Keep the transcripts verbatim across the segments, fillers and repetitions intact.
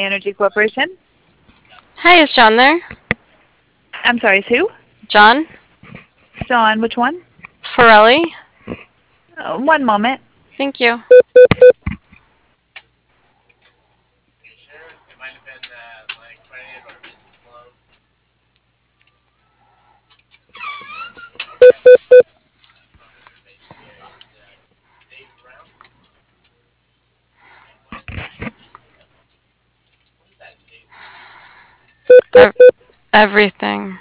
Energy Corporation. Hi, is John there? I'm sorry, it's who? John? John, which one? Forelli? Uh, one moment. Thank you. Ev- everything.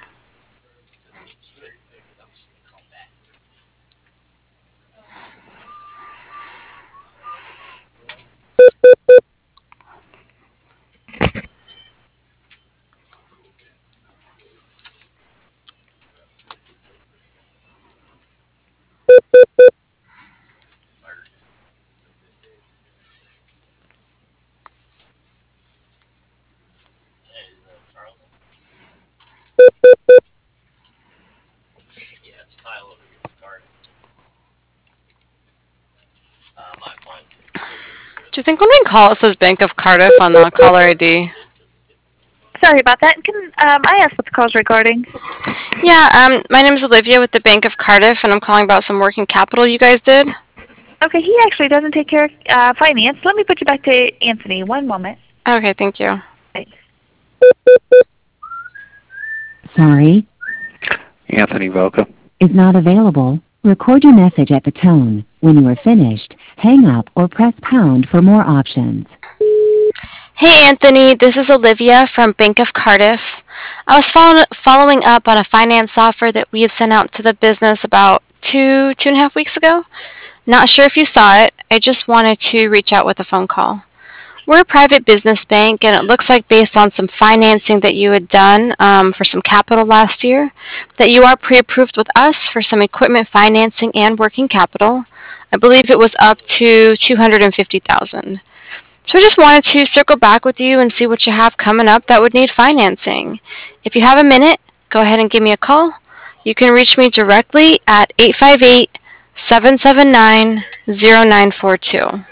Do you think when we call it says Bank of Cardiff on the caller I D? Sorry about that. Can um, I ask what the call's regarding? Yeah, um, my name is Olivia with the Bank of Cardiff, and I'm calling about some working capital you guys did. Okay, he actually doesn't take care of uh, finance. Let me put you back to Anthony. One moment. Okay, thank you. Thanks. Sorry, Anthony Voca. is not available. Record your message at the tone. When you are finished, hang up or press pound for more options. Hey, Anthony, this is Olivia from Bank of Cardiff. I was follow- following up on a finance offer that we had sent out to the business about two, two and a half weeks ago. Not sure if you saw it. I just wanted to reach out with a phone call. We're a private business bank, and it looks like based on some financing that you had done um, for some capital last year, that you are pre-approved with us for some equipment financing and working capital. I believe it was up to two hundred fifty thousand dollars. So I just wanted to circle back with you and see what you have coming up that would need financing. If you have a minute, go ahead and give me a call. You can reach me directly at eight five eight, seven seven nine, zero nine four two.